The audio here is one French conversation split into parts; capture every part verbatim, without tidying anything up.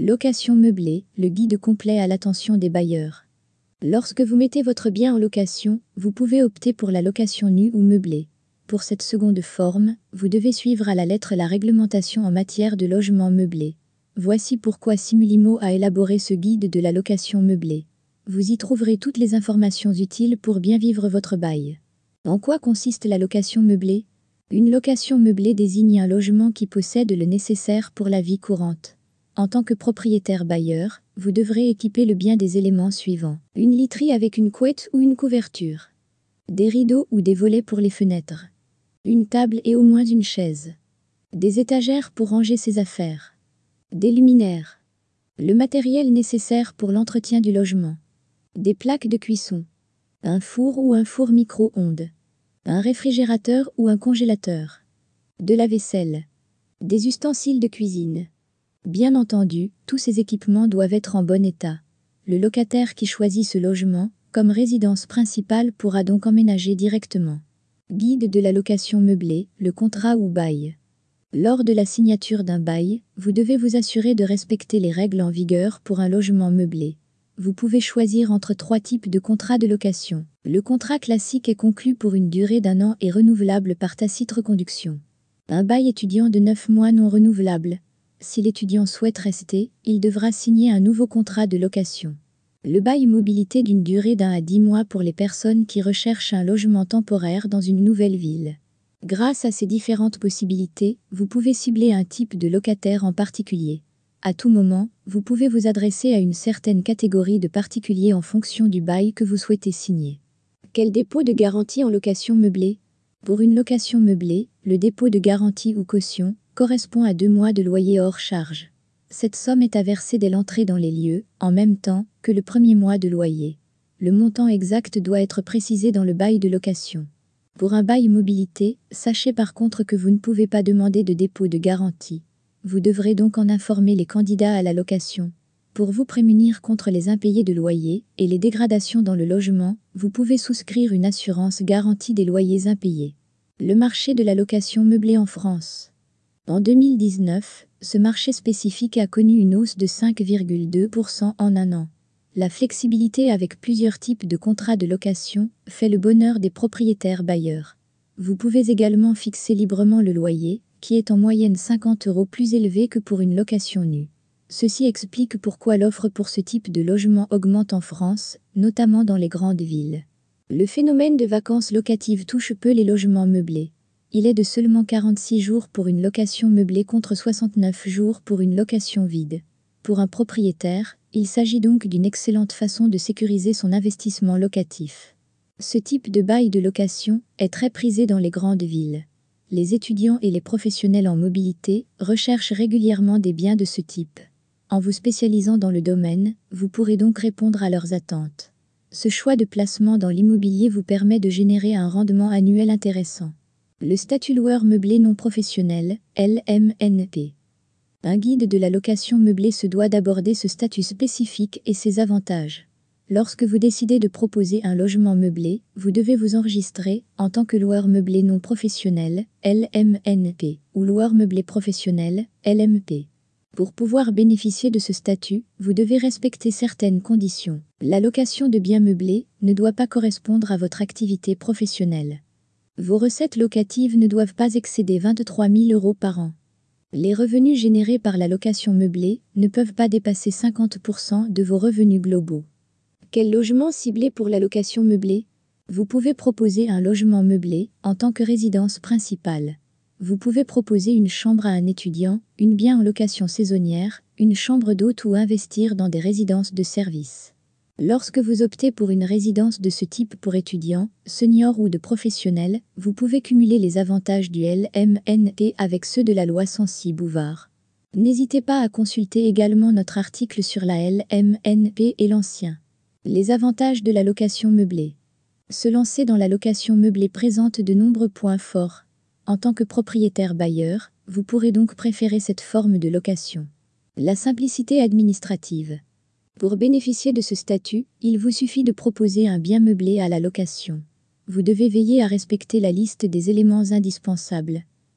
Location meublée, le guide complet à l'attention des bailleurs. Lorsque vous mettez votre bien en location, vous pouvez opter pour la location nue ou meublée. Pour cette seconde forme, vous devez suivre à la lettre la réglementation en matière de logement meublé. Voici pourquoi Simulimo a élaboré ce guide de la location meublée. Vous y trouverez toutes les informations utiles pour bien vivre votre bail. En quoi consiste la location meublée? Une location meublée désigne un logement qui possède le nécessaire pour la vie courante. En tant que propriétaire bailleur, vous devrez équiper le bien des éléments suivants. Une literie avec une couette ou une couverture. Des rideaux ou des volets pour les fenêtres. Une table et au moins une chaise. Des étagères pour ranger ses affaires. Des luminaires. Le matériel nécessaire pour l'entretien du logement. Des plaques de cuisson. Un four ou un four micro-ondes. Un réfrigérateur ou un congélateur. De la vaisselle. Des ustensiles de cuisine. Bien entendu, tous ces équipements doivent être en bon état. Le locataire qui choisit ce logement comme résidence principale pourra donc emménager directement. Guide de la location meublée, le contrat ou bail. Lors de la signature d'un bail, vous devez vous assurer de respecter les règles en vigueur pour un logement meublé. Vous pouvez choisir entre trois types de contrats de location. Le contrat classique est conclu pour une durée d'un an et renouvelable par tacite reconduction. Un bail étudiant de neuf mois non renouvelable. Si l'étudiant souhaite rester, il devra signer un nouveau contrat de location. Le bail mobilité d'une durée d'un à dix mois pour les personnes qui recherchent un logement temporaire dans une nouvelle ville. Grâce à ces différentes possibilités, vous pouvez cibler un type de locataire en particulier. À tout moment, vous pouvez vous adresser à une certaine catégorie de particuliers en fonction du bail que vous souhaitez signer. Quel dépôt de garantie en location meublée? Pour une location meublée, le dépôt de garantie ou caution correspond à deux mois de loyer hors charge. Cette somme est à verser dès l'entrée dans les lieux, en même temps que le premier mois de loyer. Le montant exact doit être précisé dans le bail de location. Pour un bail mobilité, sachez par contre que vous ne pouvez pas demander de dépôt de garantie. Vous devrez donc en informer les candidats à la location. Pour vous prémunir contre les impayés de loyer et les dégradations dans le logement, vous pouvez souscrire une assurance garantie des loyers impayés. Le marché de la location meublée en France. En deux mille dix-neuf, ce marché spécifique a connu une hausse de cinq virgule deux pour cent en un an. La flexibilité avec plusieurs types de contrats de location fait le bonheur des propriétaires bailleurs. Vous pouvez également fixer librement le loyer, qui est en moyenne cinquante euros plus élevé que pour une location nue. Ceci explique pourquoi l'offre pour ce type de logement augmente en France, notamment dans les grandes villes. Le phénomène de vacances locatives touche peu les logements meublés. Il est de seulement quarante-six jours pour une location meublée contre soixante-neuf jours pour une location vide. Pour un propriétaire, il s'agit donc d'une excellente façon de sécuriser son investissement locatif. Ce type de bail de location est très prisé dans les grandes villes. Les étudiants et les professionnels en mobilité recherchent régulièrement des biens de ce type. En vous spécialisant dans le domaine, vous pourrez donc répondre à leurs attentes. Ce choix de placement dans l'immobilier vous permet de générer un rendement annuel intéressant. Le statut loueur meublé non professionnel, L M N P. Un guide de la location meublée se doit d'aborder ce statut spécifique et ses avantages. Lorsque vous décidez de proposer un logement meublé, vous devez vous enregistrer en tant que loueur meublé non professionnel, L M N P, ou loueur meublé professionnel, L M P. Pour pouvoir bénéficier de ce statut, vous devez respecter certaines conditions. La location de biens meublés ne doit pas correspondre à votre activité professionnelle. Vos recettes locatives ne doivent pas excéder vingt-trois mille euros par an. Les revenus générés par la location meublée ne peuvent pas dépasser cinquante pour cent de vos revenus globaux. Quel logement ciblé pour la location meublée? Vous pouvez proposer un logement meublé en tant que résidence principale. Vous pouvez proposer une chambre à un étudiant, une bien en location saisonnière, une chambre d'hôte ou investir dans des résidences de service. Lorsque vous optez pour une résidence de ce type pour étudiants, seniors ou de professionnels, vous pouvez cumuler les avantages du L M N P avec ceux de la loi Censi-Bouvard. N'hésitez pas à consulter également notre article sur la L M N P et l'ancien. Les avantages de la location meublée. Se lancer dans la location meublée présente de nombreux points forts. En tant que propriétaire bailleur, vous pourrez donc préférer cette forme de location. La simplicité administrative. Pour bénéficier de ce statut, il vous suffit de proposer un bien meublé à la location. Vous devez veiller à respecter la liste des éléments indispensables.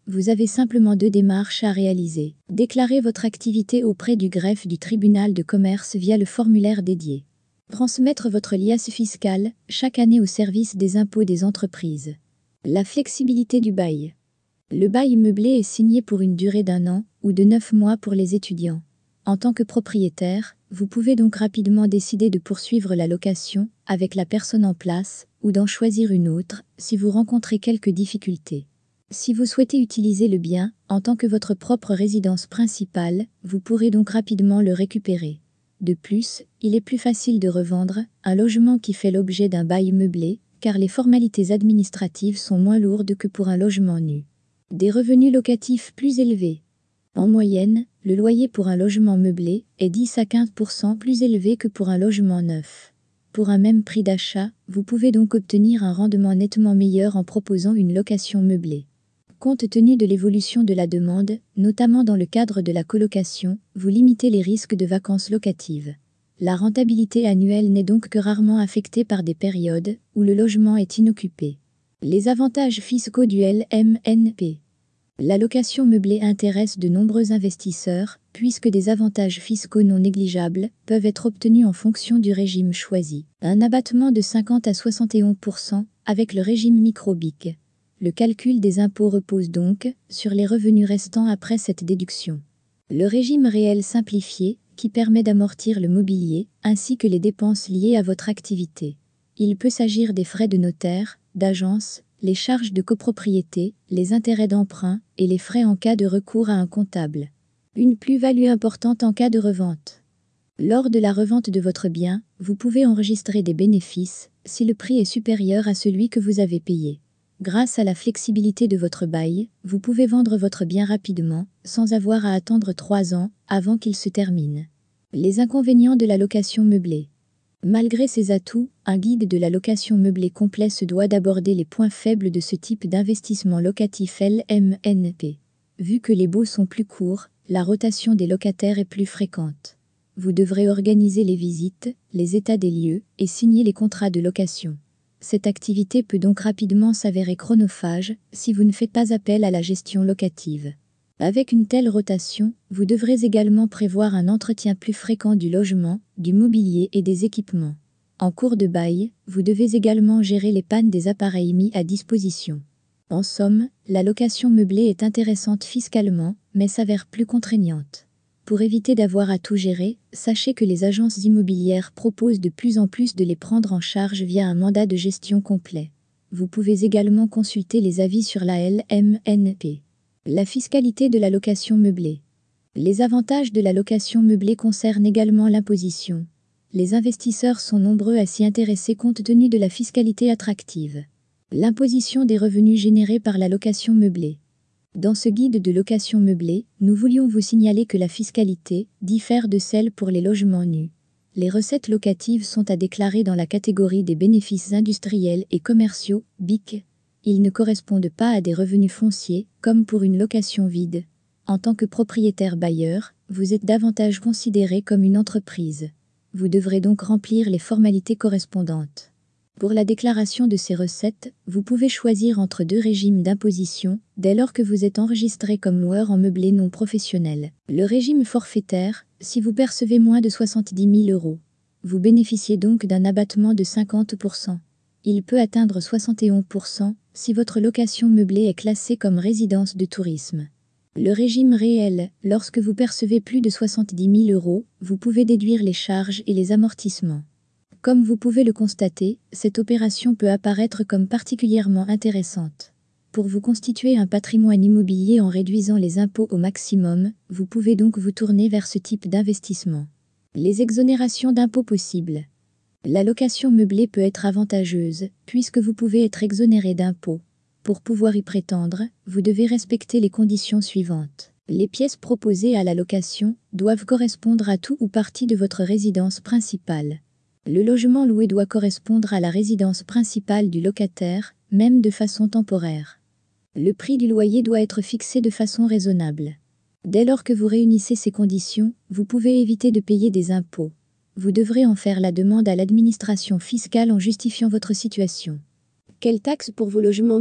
Vous avez simplement deux démarches à réaliser. Déclarez votre activité auprès du greffe du tribunal de commerce via le formulaire dédié. Transmettre votre liasse fiscale chaque année au service des impôts des entreprises. La flexibilité du bail. Le bail meublé est signé pour une durée d'un an ou de neuf mois pour les étudiants. En tant que propriétaire, vous pouvez donc rapidement décider de poursuivre la location avec la personne en place ou d'en choisir une autre si vous rencontrez quelques difficultés. Si vous souhaitez utiliser le bien en tant que votre propre résidence principale, vous pourrez donc rapidement le récupérer. De plus, il est plus facile de revendre un logement qui fait l'objet d'un bail meublé, car les formalités administratives sont moins lourdes que pour un logement nu. Des revenus locatifs plus élevés. En moyenne, le loyer pour un logement meublé est dix à quinze pour cent plus élevé que pour un logement neuf. Pour un même prix d'achat, vous pouvez donc obtenir un rendement nettement meilleur en proposant une location meublée. Compte tenu de l'évolution de la demande, notamment dans le cadre de la colocation, vous limitez les risques de vacances locatives. La rentabilité annuelle n'est donc que rarement affectée par des périodes où le logement est inoccupé. Les avantages fiscaux du L M N P. La location meublée intéresse de nombreux investisseurs, puisque des avantages fiscaux non négligeables peuvent être obtenus en fonction du régime choisi. Un abattement de cinquante à soixante et onze pour cent avec le régime micro-B I C. Le calcul des impôts repose donc sur les revenus restants après cette déduction. Le régime réel simplifié, qui permet d'amortir le mobilier, ainsi que les dépenses liées à votre activité. Il peut s'agir des frais de notaire, d'agence, les charges de copropriété, les intérêts d'emprunt et les frais en cas de recours à un comptable. Une plus-value importante en cas de revente. Lors de la revente de votre bien, vous pouvez enregistrer des bénéfices si le prix est supérieur à celui que vous avez payé. Grâce à la flexibilité de votre bail, vous pouvez vendre votre bien rapidement, sans avoir à attendre trois ans avant qu'il se termine. Les inconvénients de la location meublée. Malgré ses atouts, un guide de la location meublée complet se doit d'aborder les points faibles de ce type d'investissement locatif L M N P. Vu que les baux sont plus courts, la rotation des locataires est plus fréquente. Vous devrez organiser les visites, les états des lieux et signer les contrats de location. Cette activité peut donc rapidement s'avérer chronophage si vous ne faites pas appel à la gestion locative. Avec une telle rotation, vous devrez également prévoir un entretien plus fréquent du logement, du mobilier et des équipements. En cours de bail, vous devez également gérer les pannes des appareils mis à disposition. En somme, la location meublée est intéressante fiscalement, mais s'avère plus contraignante. Pour éviter d'avoir à tout gérer, sachez que les agences immobilières proposent de plus en plus de les prendre en charge via un mandat de gestion complet. Vous pouvez également consulter les avis sur la L M N P. La fiscalité de la location meublée. Les avantages de la location meublée concernent également l'imposition. Les investisseurs sont nombreux à s'y intéresser compte tenu de la fiscalité attractive. L'imposition des revenus générés par la location meublée. Dans ce guide de location meublée, nous voulions vous signaler que la fiscalité diffère de celle pour les logements nus. Les recettes locatives sont à déclarer dans la catégorie des bénéfices industriels et commerciaux, B I C. Ils ne correspondent pas à des revenus fonciers, comme pour une location vide. En tant que propriétaire bailleur, vous êtes davantage considéré comme une entreprise. Vous devrez donc remplir les formalités correspondantes. Pour la déclaration de ces recettes, vous pouvez choisir entre deux régimes d'imposition, dès lors que vous êtes enregistré comme loueur en meublé non professionnel. Le régime forfaitaire, si vous percevez moins de soixante-dix mille euros. Vous bénéficiez donc d'un abattement de cinquante pour cent. Il peut atteindre soixante et onze pour cent si votre location meublée est classée comme résidence de tourisme. Le régime réel, lorsque vous percevez plus de soixante-dix mille euros, vous pouvez déduire les charges et les amortissements. Comme vous pouvez le constater, cette opération peut apparaître comme particulièrement intéressante. Pour vous constituer un patrimoine immobilier en réduisant les impôts au maximum, vous pouvez donc vous tourner vers ce type d'investissement. Les exonérations d'impôts possibles. La location meublée peut être avantageuse, puisque vous pouvez être exonéré d'impôts. Pour pouvoir y prétendre, vous devez respecter les conditions suivantes. Les pièces proposées à la location doivent correspondre à tout ou partie de votre résidence principale. Le logement loué doit correspondre à la résidence principale du locataire, même de façon temporaire. Le prix du loyer doit être fixé de façon raisonnable. Dès lors que vous réunissez ces conditions, vous pouvez éviter de payer des impôts. Vous devrez en faire la demande à l'administration fiscale en justifiant votre situation. Quelle taxe pour vos logements meublés ?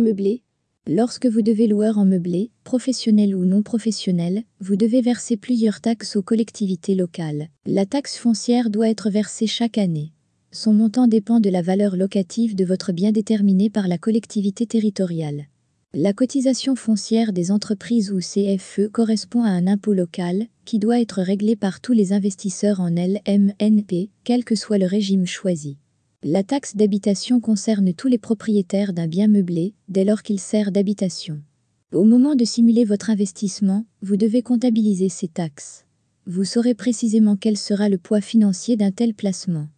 Lorsque vous devez loueur en meublé, professionnel ou non professionnel, vous devez verser plusieurs taxes aux collectivités locales. La taxe foncière doit être versée chaque année. Son montant dépend de la valeur locative de votre bien déterminée par la collectivité territoriale. La cotisation foncière des entreprises ou C F E correspond à un impôt local qui doit être réglé par tous les investisseurs en L M N P, quel que soit le régime choisi. La taxe d'habitation concerne tous les propriétaires d'un bien meublé, dès lors qu'il sert d'habitation. Au moment de simuler votre investissement, vous devez comptabiliser ces taxes. Vous saurez précisément quel sera le poids financier d'un tel placement.